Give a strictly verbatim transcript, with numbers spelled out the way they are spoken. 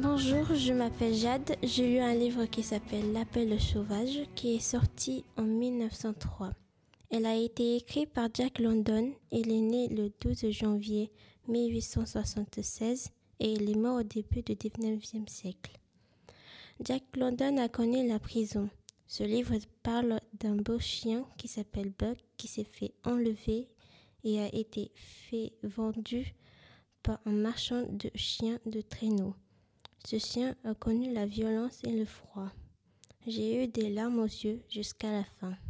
Bonjour, je m'appelle Jade. J'ai lu un livre qui s'appelle L'appel sauvage qui est sorti en mille neuf cent trois. Elle a été écrite par Jack London. Il est né le douze janvier mille huit cent soixante-seize et il est mort au début du dix-neuvième siècle. Jack London a connu la prison. Ce livre parle d'un beau chien qui s'appelle Buck qui s'est fait enlever et a été fait vendu par un marchand de chiens de traîneau. Ce chien a connu la violence et le froid. J'ai eu des larmes aux yeux jusqu'à la fin.